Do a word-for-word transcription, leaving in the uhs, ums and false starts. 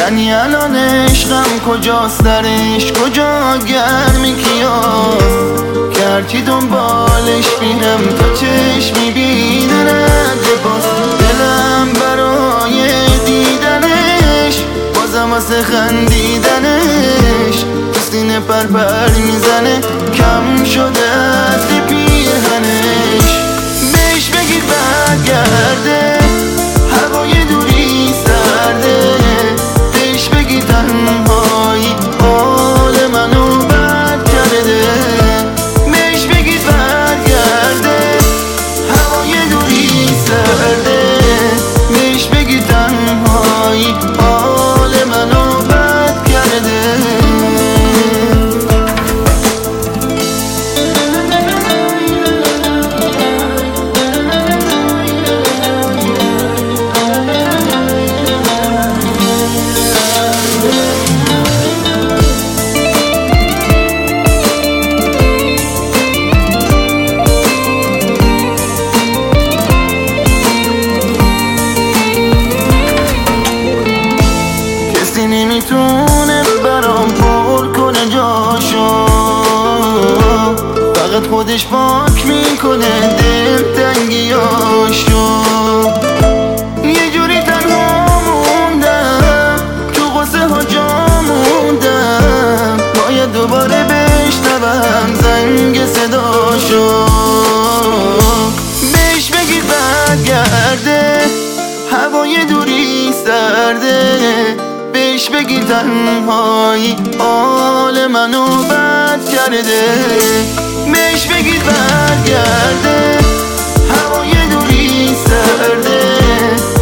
یعنی الان عشقم کجاست، درش کجا، گرمی کیاست که هرچی دنبالش میرم تا چشم میبینند باز. دلم برای دیدنش، بازم واسه خندیدنش تو سینه پر پر میزنه، کم شده از پیرهنش. بهش بگید برگرده، هوای دوری سرده، بهش بگید تنهایی حال منو بد کرده. بهش بگید برگرده، هوای دوری سرده، بهش بگید تنهایی حال منو بد کرده. نمیتونه برام پر کنه جاشو، فقط خودش پاک میکنه دل تنگیاشو. یه جوری تنها موندم، تو غصه ها جا موندم، باید دوباره بشنوم زنگ صداشو. بهش بگید برگرده، هوای دوری سرده، بهش بگی تنهایی حال منو بد کرده. بهش بگید برگرده، هوای دوری سرده،